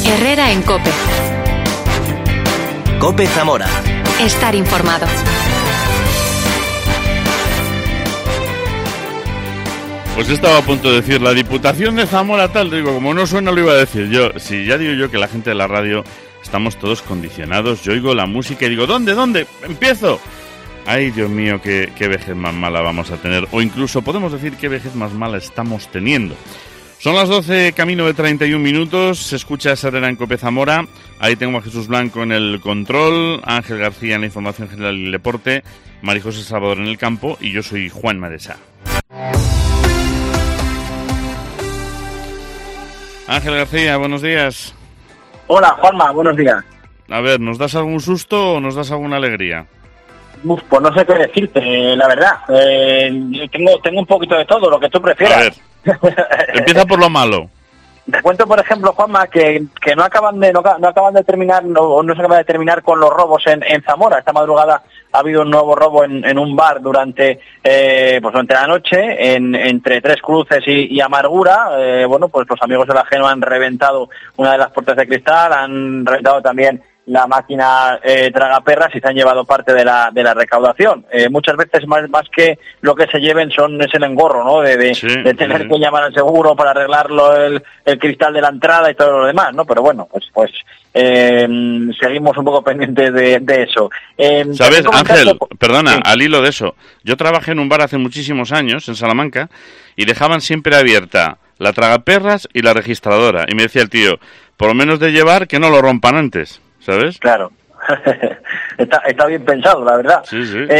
Herrera en COPE. COPE Zamora. Estar informado. Pues estaba a punto de decir, la Diputación de Zamora tal, digo, como no suena lo iba a decir yo. Sí, ya digo yo que la gente de la radio estamos todos condicionados, yo oigo la música y digo, ¿dónde? ¡Empiezo! Ay, Dios mío, qué vejez más mala vamos a tener, o incluso podemos decir qué vejez más mala estamos teniendo. Son las 12, camino de 31 minutos, se escucha esa Herrera en COPE Zamora, ahí tengo a Jesús Blanco en el control, Ángel García en la información general y el deporte, María José Salvador en el campo y yo soy Juan Madesa. Ángel García, buenos días. Hola, Juanma, buenos días. A ver, ¿nos das algún susto o nos das alguna alegría? Pues no sé qué decirte, la verdad. Tengo un poquito de todo, lo que tú prefieras. A ver, empieza por lo malo. Te cuento, por ejemplo, Juanma, que no acaban de terminar, no se acaba de terminar con los robos en Zamora. Esta madrugada ha habido un nuevo robo en un bar durante la noche, entre Tres Cruces y Amargura. Pues los amigos del ajeno han reventado una de las puertas de cristal, han reventado también la máquina tragaperras y se han llevado parte de la recaudación. Muchas veces más que lo que se lleven es el engorro, ¿no? De tener que llamar al seguro para arreglarlo el cristal de la entrada y todo lo demás, ¿no? Pero bueno, pues seguimos un poco pendientes de eso. ¿Sabes, Ángel? Perdona, sí. Al hilo de eso. Yo trabajé en un bar hace muchísimos años, en Salamanca, y dejaban siempre abierta la tragaperras y la registradora. Y me decía el tío, por lo menos de llevar, que no lo rompan antes. ¿Sabes? Claro. Está bien pensado, la verdad. Sí.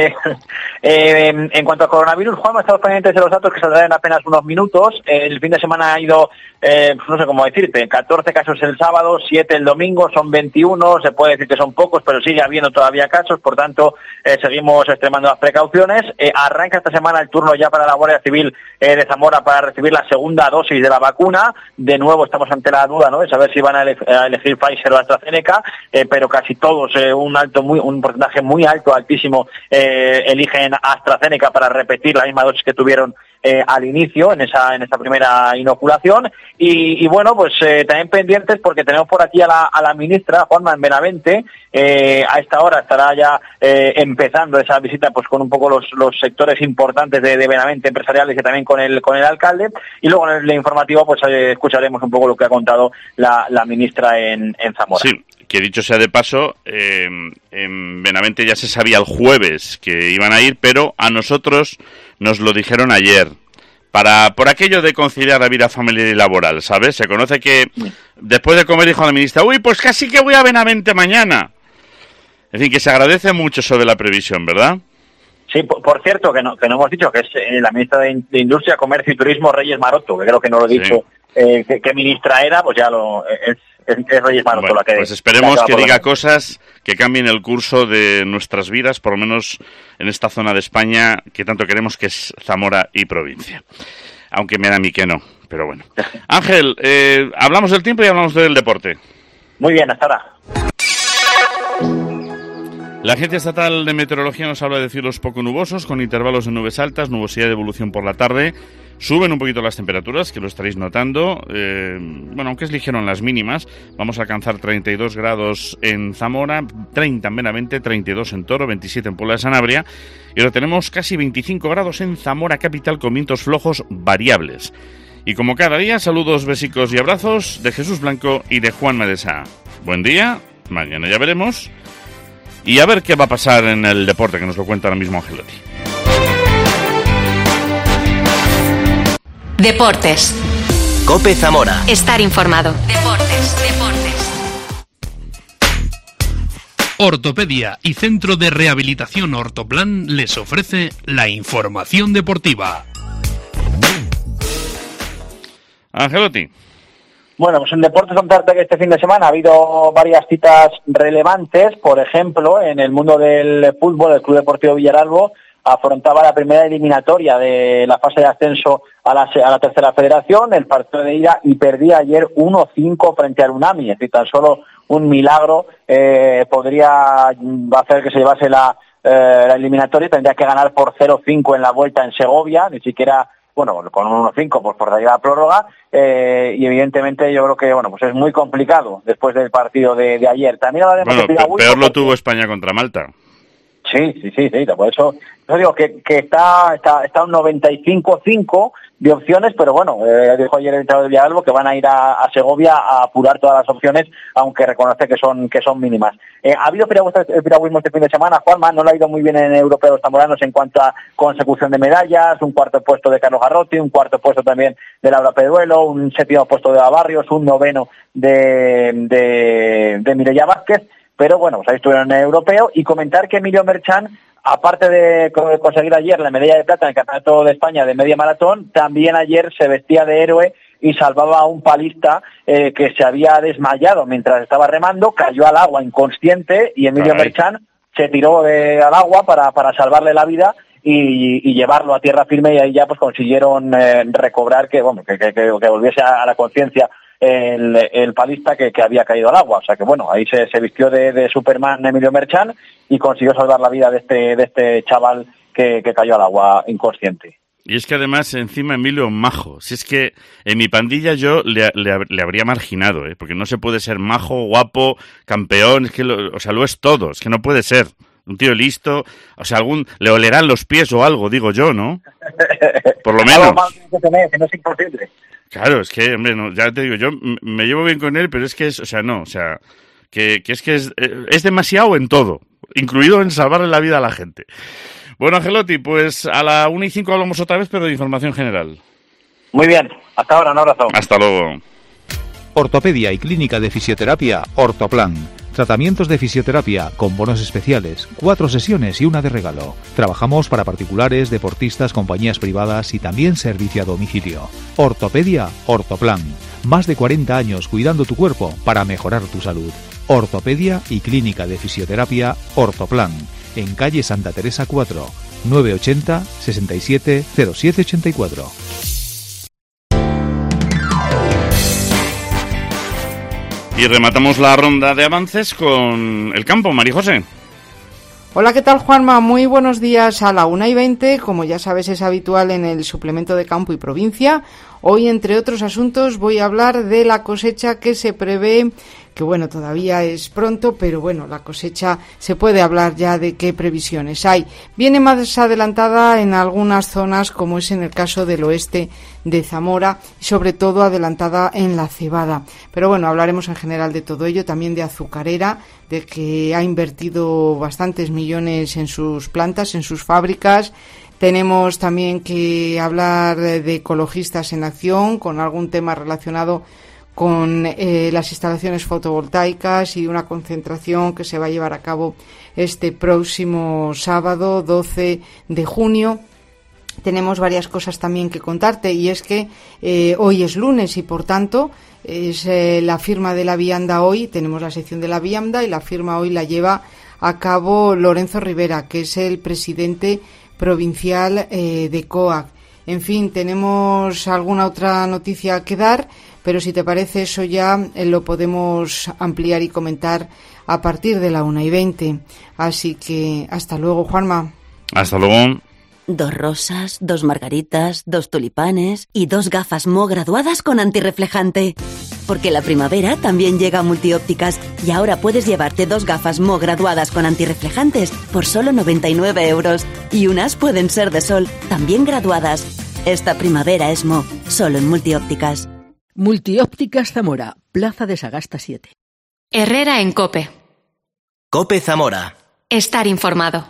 En cuanto a coronavirus, Juan, estamos pendientes de los datos que saldrán en apenas unos minutos. El fin de semana ha ido, no sé cómo decirte, 14 casos el sábado, 7 el domingo, son 21, se puede decir que son pocos, pero sigue habiendo todavía casos, por tanto, seguimos extremando las precauciones. Arranca esta semana el turno ya para la Guardia Civil de Zamora para recibir la segunda dosis de la vacuna. De nuevo estamos ante la duda, ¿no?, de saber si van a elegir Pfizer o AstraZeneca, pero casi todos, un porcentaje muy altísimo, eligen AstraZeneca para repetir la misma dosis que tuvieron al inicio en esa primera inoculación. Y bueno, pues también pendientes porque tenemos por aquí a la ministra Juanma en Benavente. A esta hora estará ya empezando esa visita pues con un poco los sectores importantes de Benavente, empresariales, y también con el alcalde. Y luego en el informativo pues escucharemos un poco lo que ha contado la ministra en Zamora. Sí. Que dicho sea de paso, en Benavente ya se sabía el jueves que iban a ir, pero a nosotros nos lo dijeron ayer. Por aquello de conciliar la vida familiar y laboral, ¿sabes? Se conoce que después de comer dijo la ministra, pues casi que voy a Benavente mañana. En fin, que se agradece mucho eso de la previsión, ¿verdad? Sí, por cierto, que no hemos dicho que es la ministra de Industria, Comercio y Turismo, Reyes Maroto, que creo que no lo he dicho, qué ministra era, pues ya es Reyes Maroto, bueno, la que... Pues esperemos que diga cosas que cambien el curso de nuestras vidas, por lo menos en esta zona de España que tanto queremos, que es Zamora y provincia. Aunque me da a mí que no, pero bueno. Ángel, hablamos del tiempo y hablamos del deporte. Muy bien, hasta ahora. La Agencia Estatal de Meteorología nos habla de cielos poco nubosos, con intervalos de nubes altas, nubosidad de evolución por la tarde. Suben un poquito las temperaturas, que lo estaréis notando. Aunque es ligero en las mínimas, vamos a alcanzar 32 grados en Zamora, 30 en Benavente, 32 en Toro, 27 en Puebla de Sanabria. Y ahora tenemos casi 25 grados en Zamora capital, con vientos flojos variables. Y como cada día, saludos, besicos y abrazos de Jesús Blanco y de Juan Madesa. Buen día, mañana ya veremos. Y a ver qué va a pasar en el deporte, que nos lo cuenta ahora mismo Angelotti. Deportes. COPE Zamora. Estar informado. Deportes. Ortopedia y Centro de Rehabilitación Ortoplan les ofrece la información deportiva. Angelotti. Bueno, pues en Deportes contarte que este fin de semana ha habido varias citas relevantes. Por ejemplo, en el mundo del fútbol, el Club Deportivo Villaralbo afrontaba la primera eliminatoria de la fase de ascenso a la tercera federación. El partido de ida y perdía ayer 1-5 frente al Unami. Es decir, tan solo un milagro podría hacer que se llevase la eliminatoria. Tendría que ganar por 0-5 en la vuelta en Segovia, ni siquiera bueno, con 1-5 pues por salir a la prórroga, y evidentemente yo creo que, bueno, pues es muy complicado después del partido de ayer. También hablaremos de Piragüismo, peor lo tuvo España contra Malta. Sí, por eso digo que está un 95-5 de opciones, pero bueno, dijo ayer el entrenador de Villalbo que van a ir a Segovia a apurar todas las opciones, aunque reconoce que son mínimas. Ha habido piragüismo este fin de semana, Juanma, no le ha ido muy bien en Europeo los zamoranos en cuanto a consecución de medallas, un cuarto puesto de Carlos Garrotti, un cuarto puesto también de Laura Peduelo, un séptimo puesto de Eva Barrios, un noveno de Mireia Vázquez. Pero bueno, pues ahí estuvieron en el Europeo, y comentar que Emilio Merchan, aparte de conseguir ayer la medalla de plata en el Campeonato de España de media maratón, también ayer se vestía de héroe y salvaba a un palista que se había desmayado mientras estaba remando, cayó al agua inconsciente, y Emilio Merchan se tiró al agua para salvarle la vida y llevarlo a tierra firme, y ahí ya pues consiguieron recobrar que volviese a la conciencia el palista que había caído al agua. O sea que bueno, ahí se vistió de Superman Emilio Merchan y consiguió salvar la vida de este chaval que cayó al agua inconsciente. Y es que además encima Emilio majo. Si es que en mi pandilla yo le habría marginado, porque no se puede ser majo, guapo, campeón, es que lo es todo, es que no puede ser. Un tío listo, o sea, le olerán los pies o algo, digo yo, ¿no? Por lo menos. Algo mal que tener, que no es imposible. Claro, es que, hombre, no, ya te digo, yo me llevo bien con él, pero es que es demasiado en todo, incluido en salvarle la vida a la gente. Bueno, Angelotti, pues a la 1:05 hablamos otra vez, pero de información general. Muy bien, hasta ahora, un abrazo. Hasta luego. Ortopedia y Clínica de Fisioterapia Ortoplan. Tratamientos de fisioterapia con bonos especiales, 4 sesiones y una de regalo. Trabajamos para particulares, deportistas, compañías privadas y también servicio a domicilio. Ortopedia Ortoplan. Más de 40 años cuidando tu cuerpo para mejorar tu salud. Ortopedia y Clínica de Fisioterapia Ortoplan. En calle Santa Teresa 4, 980 67 0784. Y rematamos la ronda de avances con el campo, María José. Hola, ¿qué tal, Juanma? Muy buenos días. A la 1:20, como ya sabes, es habitual en el suplemento de campo y provincia. Hoy, entre otros asuntos, voy a hablar de la cosecha que se prevé, que bueno, todavía es pronto, pero bueno, la cosecha se puede hablar ya de qué previsiones hay. Viene más adelantada en algunas zonas, como es en el caso del oeste de Zamora, y sobre todo adelantada en la cebada. Pero bueno, hablaremos en general de todo ello, también de azucarera, de que ha invertido bastantes millones en sus plantas, en sus fábricas. Tenemos también que hablar de ecologistas en acción, con algún tema relacionado con las instalaciones fotovoltaicas y una concentración que se va a llevar a cabo este próximo sábado 12 de junio. Tenemos varias cosas también que contarte, y es que hoy es lunes y por tanto es la firma de la vianda hoy. Tenemos la sección de la vianda y la firma hoy la lleva a cabo Lorenzo Rivera, que es el presidente provincial de COAG. En fin, tenemos alguna otra noticia que dar, pero si te parece eso ya lo podemos ampliar y comentar a partir de la 1:20. Así que hasta luego, Juanma. Hasta luego. 2 rosas, 2 margaritas, 2 tulipanes y 2 gafas Mo graduadas con antirreflejante. Porque la primavera también llega a Multiópticas y ahora puedes llevarte 2 gafas Mo graduadas con antirreflejantes por solo 99 €. Y unas pueden ser de sol, también graduadas. Esta primavera es Mo, solo en Multiópticas. Multiópticas Zamora, Plaza de Sagasta 7. Herrera en COPE. COPE Zamora. Estar informado.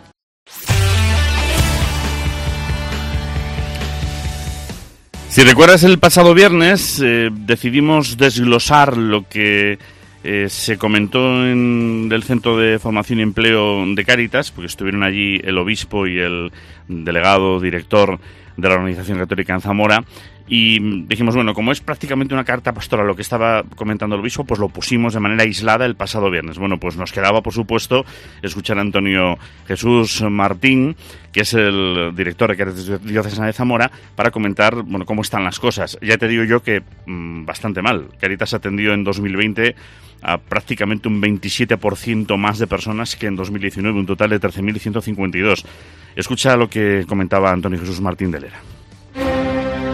Si recuerdas, el pasado viernes decidimos desglosar lo que se comentó en el Centro de Formación y Empleo de Cáritas, porque estuvieron allí el obispo y el delegado director de la Organización Católica en Zamora, y dijimos, bueno, como es prácticamente una carta pastoral lo que estaba comentando el obispo, pues lo pusimos de manera aislada el pasado viernes. Bueno, pues nos quedaba, por supuesto, escuchar a Antonio Jesús Martín, que es el director de Cáritas Diocesana de Zamora, para comentar, bueno, cómo están las cosas. Ya te digo yo que bastante mal. Cáritas atendió en 2020 a prácticamente un 27% más de personas que en 2019, un total de 13.152. Escucha lo que comentaba Antonio Jesús Martín de Lera.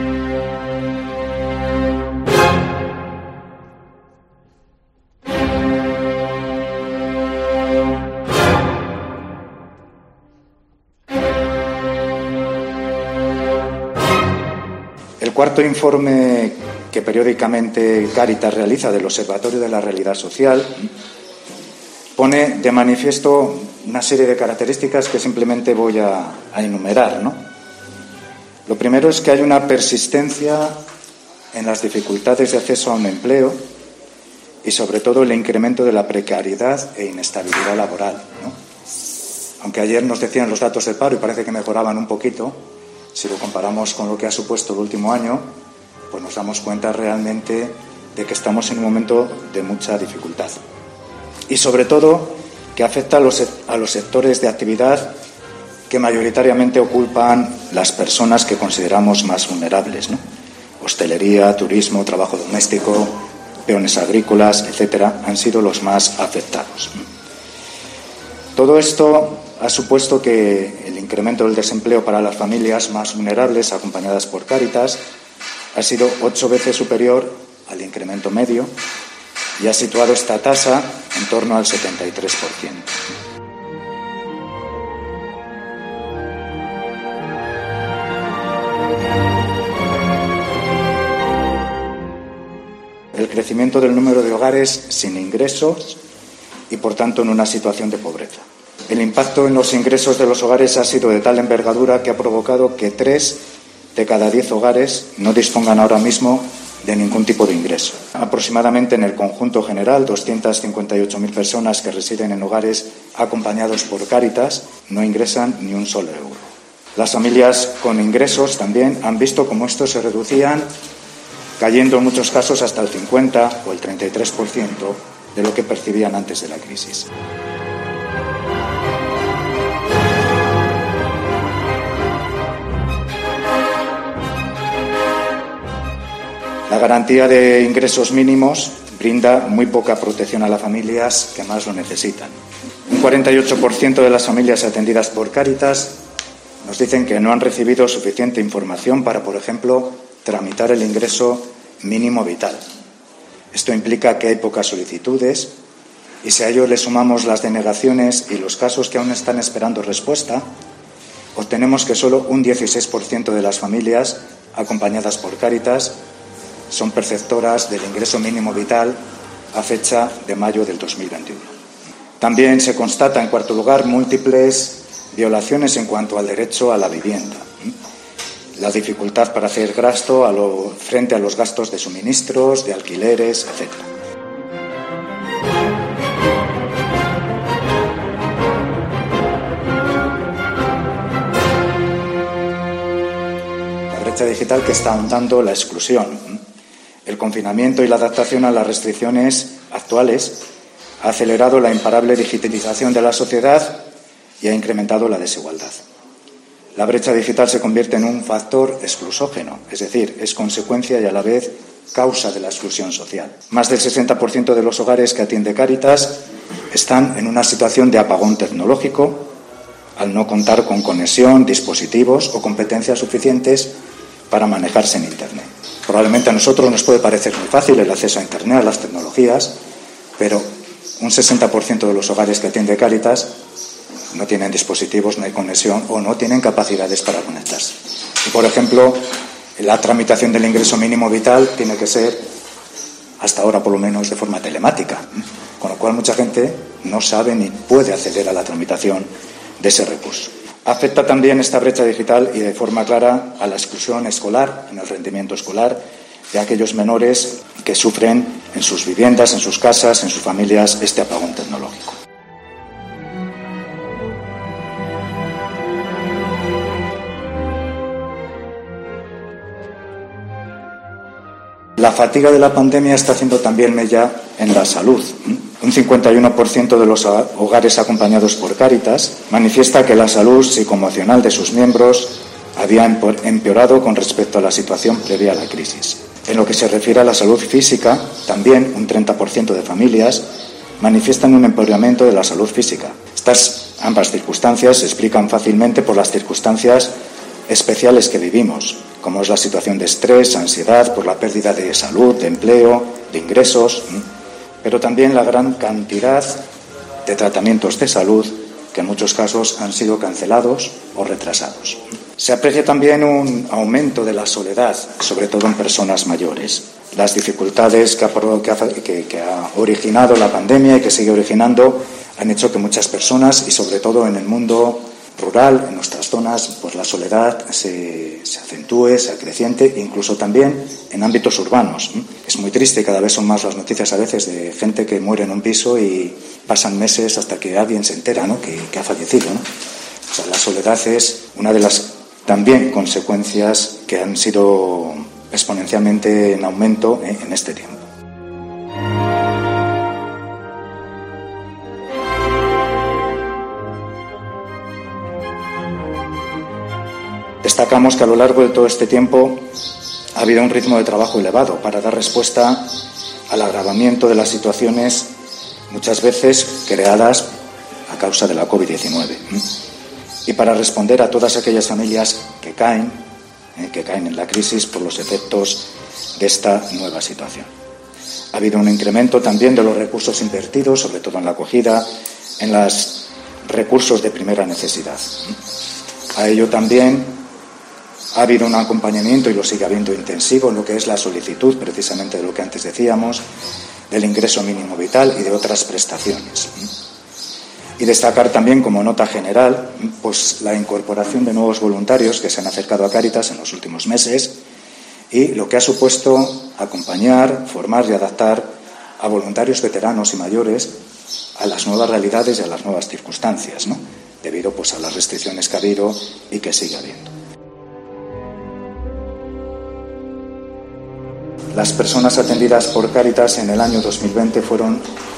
cuarto informe que periódicamente Cáritas realiza del Observatorio de la Realidad Social pone de manifiesto una serie de características que simplemente voy a enumerar, ¿no? Lo primero es que hay una persistencia en las dificultades de acceso a un empleo y, sobre todo, el incremento de la precariedad e inestabilidad laboral, ¿no? Aunque ayer nos decían los datos del paro y parece que mejoraban un poquito, si lo comparamos con lo que ha supuesto el último año, pues nos damos cuenta realmente de que estamos en un momento de mucha dificultad. Y, sobre todo, que afecta a los sectores de actividad que mayoritariamente ocupan las personas que consideramos más vulnerables, ¿no? Hostelería, turismo, trabajo doméstico, peones agrícolas, etcétera, han sido los más afectados. Todo esto ha supuesto que el incremento del desempleo para las familias más vulnerables, acompañadas por Cáritas, ha sido 8 veces superior al incremento medio y ha situado esta tasa en torno al 73%. El crecimiento del número de hogares sin ingresos y, por tanto, en una situación de pobreza. El impacto en los ingresos de los hogares ha sido de tal envergadura que ha provocado que 3 de cada 10 hogares no dispongan ahora mismo de ningún tipo de ingreso. Aproximadamente en el conjunto general, 258.000 personas que residen en hogares acompañados por Cáritas no ingresan ni un solo euro. Las familias con ingresos también han visto cómo estos se reducían, cayendo en muchos casos hasta el 50 o el 33% de lo que percibían antes de la crisis. La garantía de ingresos mínimos brinda muy poca protección a las familias que más lo necesitan. Un 48% de las familias atendidas por Cáritas nos dicen que no han recibido suficiente información para, por ejemplo, tramitar el ingreso mínimo vital. Esto implica que hay pocas solicitudes y, si a ello le sumamos las denegaciones y los casos que aún están esperando respuesta, obtenemos que solo un 16% de las familias acompañadas por Cáritas son perceptoras del ingreso mínimo vital a fecha de mayo del 2021. También se constata, en cuarto lugar, múltiples violaciones en cuanto al derecho a la vivienda. La dificultad para hacer gasto frente a los gastos de suministros, de alquileres, etc. La brecha digital que está ahondando la exclusión. El confinamiento y la adaptación a las restricciones actuales ha acelerado la imparable digitalización de la sociedad y ha incrementado la desigualdad. La brecha digital se convierte en un factor exclusógeno, es decir, es consecuencia y a la vez causa de la exclusión social. Más del 60% de los hogares que atiende Cáritas están en una situación de apagón tecnológico al no contar con conexión, dispositivos o competencias suficientes para manejarse en Internet. Probablemente a nosotros nos puede parecer muy fácil el acceso a Internet, a las tecnologías, pero un 60% de los hogares que atiende Cáritas no tienen dispositivos, no hay conexión o no tienen capacidades para conectarse. Y, por ejemplo, la tramitación del ingreso mínimo vital tiene que ser, hasta ahora por lo menos, de forma telemática, con lo cual mucha gente no sabe ni puede acceder a la tramitación de ese recurso. Afecta también esta brecha digital y de forma clara a la exclusión escolar, en el rendimiento escolar, de aquellos menores que sufren en sus viviendas, en sus casas, en sus familias, este apagón tecnológico. La fatiga de la pandemia está haciendo también mella en la salud. Un 51% de los hogares acompañados por Cáritas manifiesta que la salud psicoemocional de sus miembros había empeorado con respecto a la situación previa a la crisis. En lo que se refiere a la salud física, también un 30% de familias manifiestan un empeoramiento de la salud física. Estas ambas circunstancias se explican fácilmente por las circunstancias especiales que vivimos, como es la situación de estrés, ansiedad, por la pérdida de salud, de empleo, de ingresos, pero también la gran cantidad de tratamientos de salud que en muchos casos han sido cancelados o retrasados. Se aprecia también un aumento de la soledad, sobre todo en personas mayores. Las dificultades que ha originado la pandemia y que sigue originando han hecho que muchas personas, y sobre todo en el mundo rural, en nuestras zonas, pues la soledad se acentúe, se acreciente, incluso también en ámbitos urbanos. Es muy triste, cada vez son más las noticias a veces de gente que muere en un piso y pasan meses hasta que alguien se entera, ¿no?, que ha fallecido, ¿no? O sea, la soledad es una de las también consecuencias que han sido exponencialmente en aumento en este tiempo. Destacamos que a lo largo de todo este tiempo ha habido un ritmo de trabajo elevado para dar respuesta al agravamiento de las situaciones muchas veces creadas a causa de la COVID-19 y para responder a todas aquellas familias que caen en la crisis por los efectos de esta nueva situación. Ha habido un incremento también de los recursos invertidos, sobre todo en la acogida, en los recursos de primera necesidad. A ello también ha habido un acompañamiento, y lo sigue habiendo intensivo, en lo que es la solicitud, precisamente de lo que antes decíamos, del ingreso mínimo vital y de otras prestaciones. Y destacar también, como nota general, pues la incorporación de nuevos voluntarios que se han acercado a Cáritas en los últimos meses y lo que ha supuesto acompañar, formar y adaptar a voluntarios veteranos y mayores a las nuevas realidades y a las nuevas circunstancias, ¿no?, debido pues a las restricciones que ha habido y que sigue habiendo. Las personas atendidas por Cáritas en el año 2020 fueron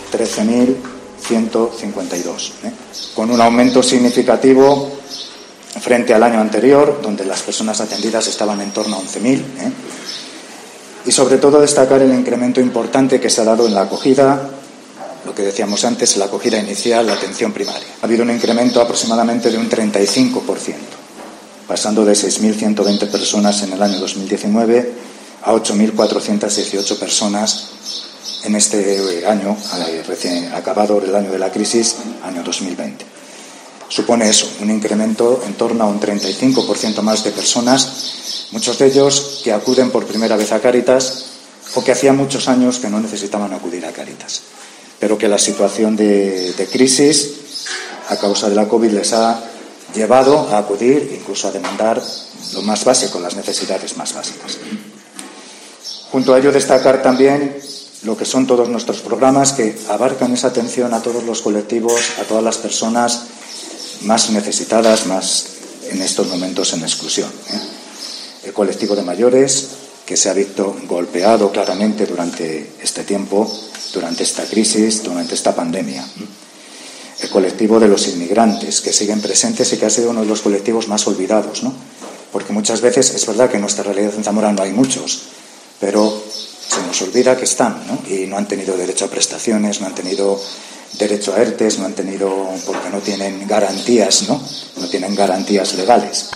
13.152, con un aumento significativo frente al año anterior, donde las personas atendidas estaban en torno a 11.000, y sobre todo destacar el incremento importante que se ha dado en la acogida, lo que decíamos antes, la acogida inicial, la atención primaria. Ha habido un incremento aproximadamente de un 35%, pasando de 6.120 personas en el año 2019 a 8.418 personas en este año, recién acabado el año de la crisis, año 2020. Supone eso, un incremento en torno a un 35% más de personas, muchos de ellos que acuden por primera vez a Cáritas o que hacía muchos años que no necesitaban acudir a Cáritas, pero que la situación de crisis a causa de la COVID les ha llevado a acudir, incluso a demandar lo más básico, las necesidades más básicas. Junto a ello, destacar también lo que son todos nuestros programas que abarcan esa atención a todos los colectivos, a todas las personas más necesitadas, más en estos momentos en exclusión. El colectivo de mayores, que se ha visto golpeado claramente durante este tiempo, durante esta crisis, durante esta pandemia. El colectivo de los inmigrantes, que siguen presentes y que ha sido uno de los colectivos más olvidados, ¿no? Porque muchas veces es verdad que en nuestra realidad en Zamora no hay muchos, pero se nos olvida que están, ¿no? Y no han tenido derecho a prestaciones, no han tenido derecho a ERTES, no han tenido, porque no tienen garantías, ¿no? No tienen garantías legales.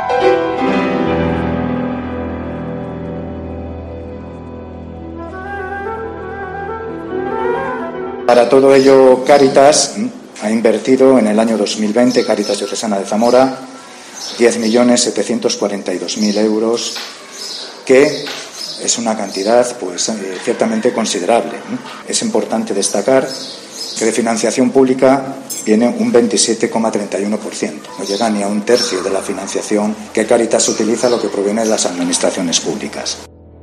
Para todo ello, Cáritas ha invertido en el año 2020, Cáritas Diocesana de Zamora, 10.742.000 euros, que es una cantidad pues ciertamente considerable. Es importante destacar que de financiación pública viene un 27,31%. No llega ni a un tercio de la financiación que Cáritas utiliza, lo que proviene de las administraciones públicas.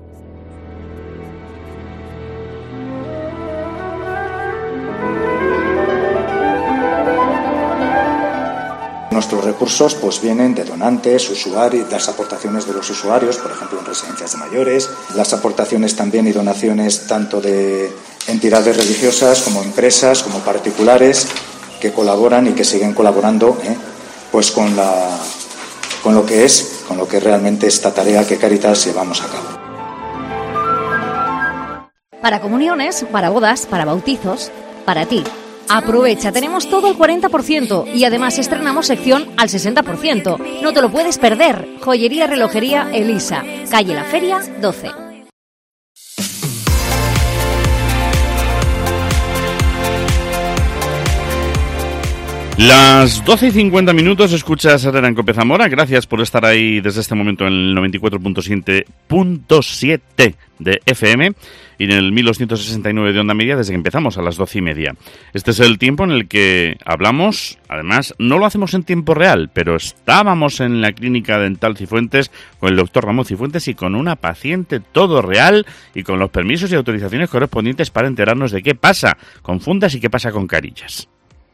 Nuestros recursos pues vienen de donantes, usuarios, las aportaciones de los usuarios, por ejemplo en residencias de mayores, las aportaciones también y donaciones tanto de entidades religiosas como empresas, como particulares que colaboran y que siguen colaborando pues con lo que es realmente esta tarea que Cáritas llevamos a cabo. Para comuniones, para bodas, para bautizos, para ti. Aprovecha, tenemos todo al 40% y además estrenamos sección al 60%. No te lo puedes perder. Joyería Relojería Elisa, calle La Feria 12. Las 12:50, escuchas Herrera en Cope Zamora. Gracias por estar ahí desde este momento en el 94.7 de FM y en el 1269 de onda media desde que empezamos a las 12:30. Este es el tiempo en el que hablamos, además no lo hacemos en tiempo real, pero estábamos en la clínica dental Cifuentes con el doctor Ramón Cifuentes y con una paciente, todo real y con los permisos y autorizaciones correspondientes para enterarnos de qué pasa con fundas y qué pasa con carillas.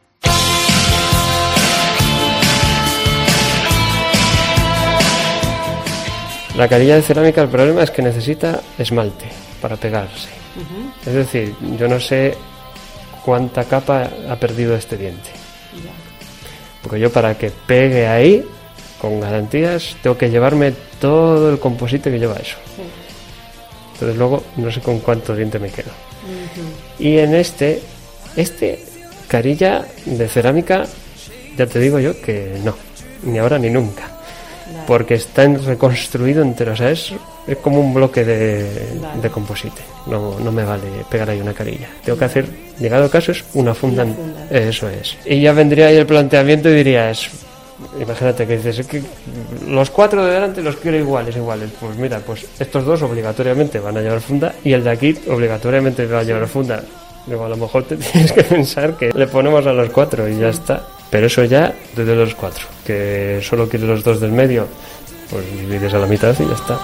La carilla de cerámica, el problema es que necesita esmalte para pegarse. Es decir, yo no sé cuánta capa ha perdido este diente. Porque yo para que pegue ahí, con garantías, tengo que llevarme todo el composite que lleva eso. Entonces luego no sé con cuánto diente me quedo. Y en este carilla de cerámica, ya te digo yo que no, ni ahora ni nunca. Porque está reconstruido entero, o sea, es como un bloque de composite. No me vale pegar ahí una carilla. Tengo que hacer, llegado el caso, es una funda. Eso es. Y ya vendría ahí el planteamiento y dirías, imagínate que dices, es que los 4 de delante los quiero iguales. Pues mira, pues estos 2 obligatoriamente van a llevar funda y el de aquí obligatoriamente va a llevar funda. Luego a lo mejor te tienes que pensar que le ponemos a los 4 y ya está. Pero eso ya desde los 4, que solo quieres los 2 del medio, pues divides a la mitad y ya está.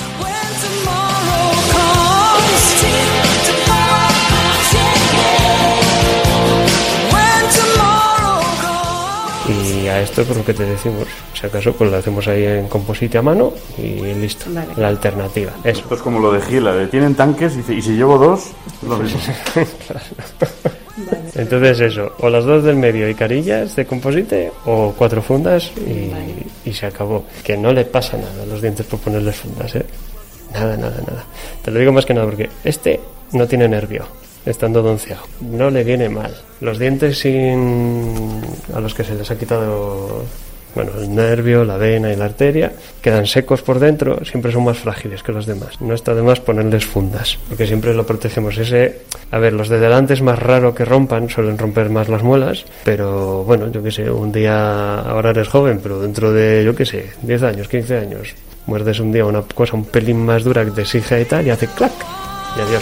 Y a esto por lo que te decimos, si acaso pues lo hacemos ahí en composite a mano y listo, vale. La alternativa. Eso. Esto es como lo de Gila, tienen tanques y si llevo 2, lo mismo. Claro. Vale. Entonces eso, o las 2 del medio y carillas de composite o 4 fundas y se acabó. Que no le pasa nada a los dientes por ponerles fundas, Nada. Te lo digo más que nada porque este no tiene nervio, estando donceado. No le viene mal. Los dientes a los que se les ha quitado el nervio, la vena y la arteria, quedan secos por dentro, siempre son más frágiles que los demás. No está de más ponerles fundas, porque siempre lo protegemos. Los de delante es más raro que rompan, suelen romper más las muelas, pero bueno, yo qué sé, un día, ahora eres joven, pero dentro de, 10 años, 15 años, muerdes un día una cosa un pelín más dura que te exige y tal, y hace clac, y adiós.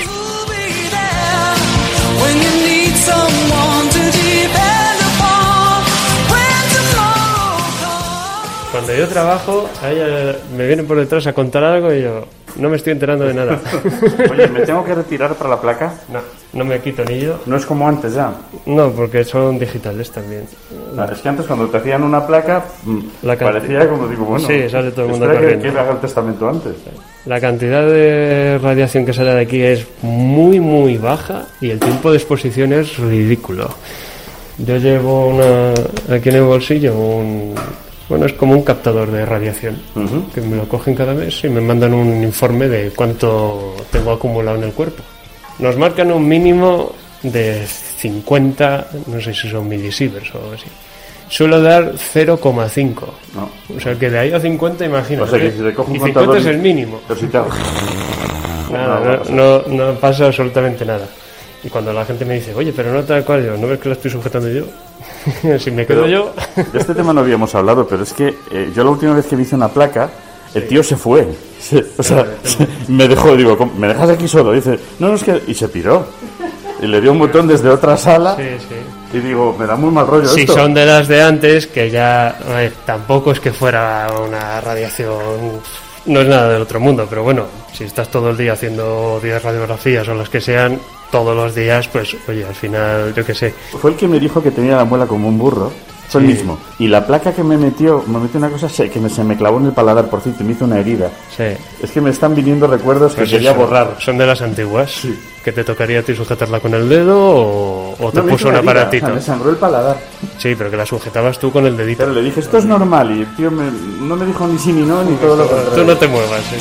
Cuando yo trabajo, a ella me vienen por detrás a contar algo y yo no me estoy enterando de nada. Oye, ¿me tengo que retirar para la placa? No me quito ni yo. No es como antes ya. No, porque son digitales también. Es que antes cuando te hacían una placa, parecía como digo, bueno, sí, sale todo el mundo corriendo. Que haga el testamento antes. La cantidad de radiación que sale de aquí es muy, muy baja y el tiempo de exposición es ridículo. Yo llevo aquí en el bolsillo es como un captador de radiación, que me lo cogen cada mes y me mandan un informe de cuánto tengo acumulado en el cuerpo. Nos marcan un mínimo de 50, no sé si son milisieverts o algo así. Suelo dar 0,5. No. O sea que de ahí a 50, imagínate. O sea que si te cojo un 50 es el mínimo. No pasa absolutamente nada. Y cuando la gente me dice, oye, pero no tal cual, yo, ¿no ves que la estoy sujetando yo? Si me quedo yo... De este tema no habíamos hablado, pero es que yo la última vez que me hice una placa, el tío se fue. Me dejó, digo, ¿me dejas aquí solo? Dice, no, es que... Y se piró. Y le dio un botón desde otra sala. Sí. Y digo, me da muy mal rollo esto. Si son de las de antes, que ya... tampoco es que fuera una radiación... No es nada del otro mundo, pero bueno, si estás todo el día haciendo 10 radiografías o las que sean, todos los días, pues, oye, al final, yo qué sé. Fue el que me dijo que tenía la muela como un burro. Fue el mismo. Y la placa que me metió una cosa que se me clavó en el paladar, por cierto, me hizo una herida. Sí. Es que me están viniendo recuerdos pues que quería borrar. Son de las antiguas. Sí. ¿Que te tocaría a ti sujetarla con el dedo o te puso un aparatito? Me sangró el paladar. Sí, pero que la sujetabas tú con el dedito. Pero le dije, esto es normal, y el tío no me dijo ni sí ni no, ni todo lo contrario. Tú no te muevas. ¿Sí?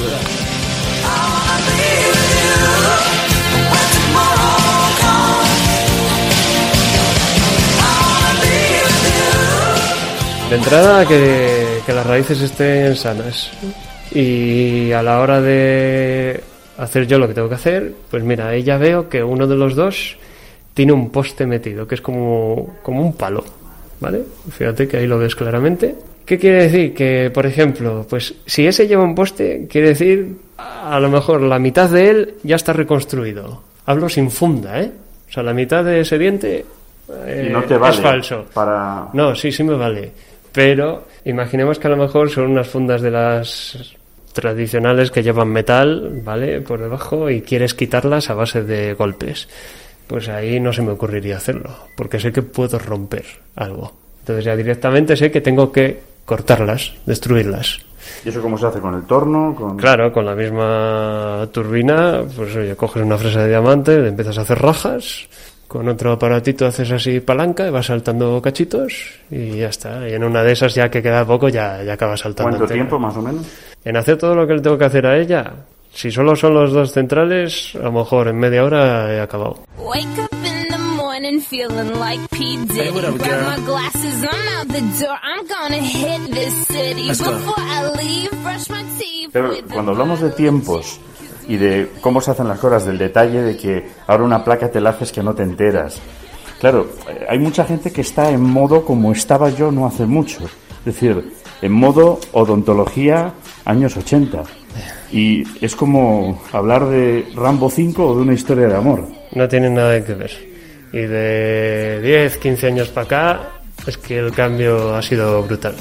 De entrada, que las raíces estén sanas. Y a la hora de hacer yo lo que tengo que hacer, pues mira, ahí ya veo que uno de los dos tiene un poste metido, que es como un palo, ¿vale? Fíjate que ahí lo ves claramente. ¿Qué quiere decir? Que, por ejemplo, pues si ese lleva un poste, quiere decir, a lo mejor la mitad de él ya está reconstruido. Hablo sin funda, ¿eh? O sea, la mitad de ese diente y no te vale es falso. Para... No, sí me vale. Pero imaginemos que a lo mejor son unas fundas de las tradicionales que llevan metal, ¿vale? Por debajo, y quieres quitarlas a base de golpes. Pues ahí no se me ocurriría hacerlo, porque sé que puedo romper algo. Entonces ya directamente sé que tengo que cortarlas, destruirlas. ¿Y eso cómo se hace? ¿Con el torno? Claro, con la misma turbina, pues oye, coges una fresa de diamante, le empiezas a hacer rajas, con otro aparatito haces así palanca y vas saltando cachitos y ya está. Y en una de esas, ya que queda poco, ya acabas saltando. ¿Cuánto entera. tiempo más o menos? En hacer todo lo que le tengo que hacer a ella, si solo son los dos centrales, a lo mejor en media hora he acabado. Pero cuando hablamos de tiempos y de cómo se hacen las cosas, del detalle de que ahora una placa te la haces que no te enteras. Claro, hay mucha gente que está en modo como estaba yo no hace mucho. Es decir, en modo odontología años 80. Y es como hablar de Rambo 5 o de una historia de amor. No tiene nada que ver. Y de 10, 15 años para acá, es que el cambio ha sido brutal.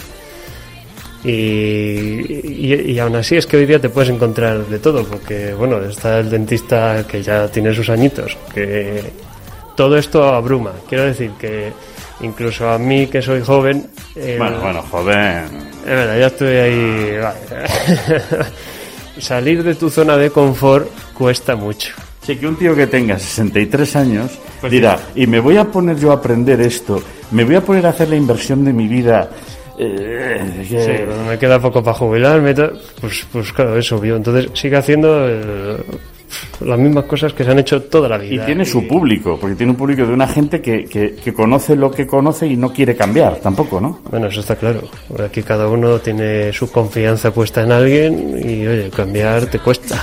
Y aún así es que hoy día te puedes encontrar de todo, porque bueno, está el dentista que ya tiene sus añitos, que todo esto abruma. Quiero decir que incluso a mí, que soy joven... Bueno, joven... Es verdad, ya estoy ahí... Salir de tu zona de confort cuesta mucho. Sí, que un tío que tenga 63 años pues dirá, sí, y me voy a poner yo a aprender esto, me voy a poner a hacer la inversión de mi vida... Sí, cuando me queda poco para jubilarme, pues claro, es obvio. Entonces sigue haciendo las mismas cosas que se han hecho toda la vida. Y tiene su público, porque tiene un público de una gente que conoce lo que conoce y no quiere cambiar tampoco, ¿no? Bueno, eso está claro. Aquí cada uno tiene su confianza puesta en alguien y, oye, cambiar te cuesta.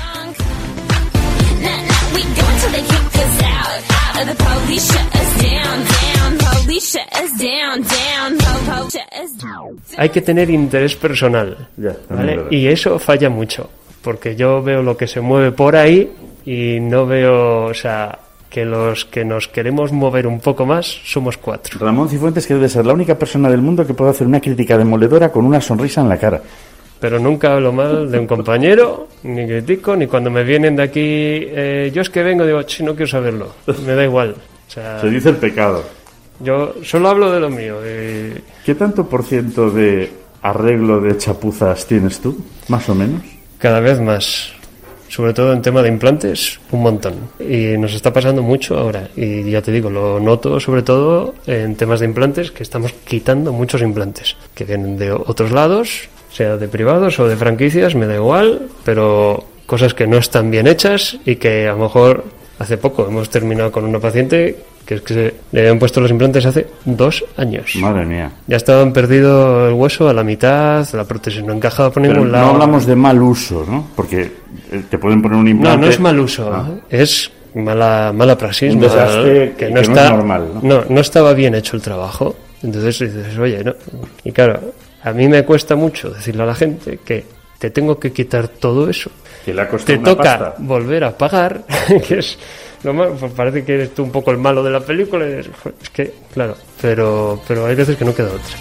Hay que tener interés personal, ¿vale? Y eso falla mucho, porque yo veo lo que se mueve por ahí y no veo, o sea, que los que nos queremos mover un poco más somos 4. Ramón Cifuentes, que debe ser la única persona del mundo que puede hacer una crítica demoledora con una sonrisa en la cara. Pero nunca hablo mal de un compañero, ni critico, ni cuando me vienen de aquí, yo es que vengo, digo, no quiero saberlo, me da igual. O sea, se dice el pecado. Yo solo hablo de lo mío. ¿Qué tanto por ciento de arreglo de chapuzas tienes tú, más o menos? Cada vez más. Sobre todo en tema de implantes, un montón. Y nos está pasando mucho ahora. Y ya te digo, lo noto sobre todo en temas de implantes, que estamos quitando muchos implantes, que vienen de otros lados, sea de privados o de franquicias, me da igual, pero cosas que no están bien hechas y que a lo mejor hace poco hemos terminado con una paciente que es que se le habían puesto los implantes hace 2 años. Madre mía. Ya estaban perdido el hueso a la mitad, la prótesis no encajaba por ningún lado. No hablamos de mal uso, ¿no? Porque te pueden poner un implante... No es mal uso, es mala praxis. Un desastre que no está, es normal, ¿no? No estaba bien hecho el trabajo. Entonces dices, oye, ¿no? Y claro, a mí me cuesta mucho decirle a la gente que te tengo que quitar todo eso. Que le ha costado te toca pasta. Volver a pagar, que es... Lo malo, pues parece que eres tú un poco el malo de la película. Es que, claro, pero hay veces que no queda otra.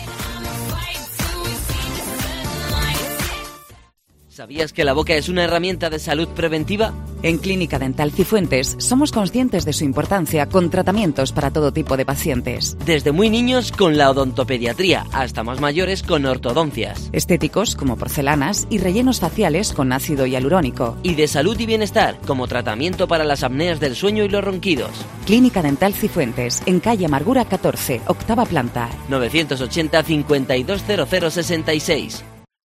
¿Sabías que la boca es una herramienta de salud preventiva? En Clínica Dental Cifuentes somos conscientes de su importancia con tratamientos para todo tipo de pacientes. Desde muy niños con la odontopediatría hasta más mayores con ortodoncias. Estéticos como porcelanas y rellenos faciales con ácido hialurónico. Y de salud y bienestar como tratamiento para las apneas del sueño y los ronquidos. Clínica Dental Cifuentes en calle Amargura 14, octava planta. 980 520066.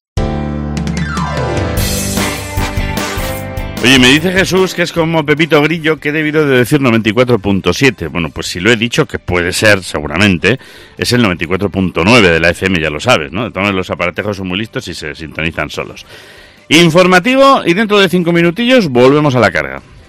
Oye, me dice Jesús que es como Pepito Grillo, que he debido de decir 94.7. Bueno, pues si lo he dicho, que puede ser, seguramente, es el 94.9 de la FM, ya lo sabes, ¿no? De todos los aparatejos son muy listos y se sintonizan solos. Informativo, y dentro de 5 minutillos volvemos a la carga.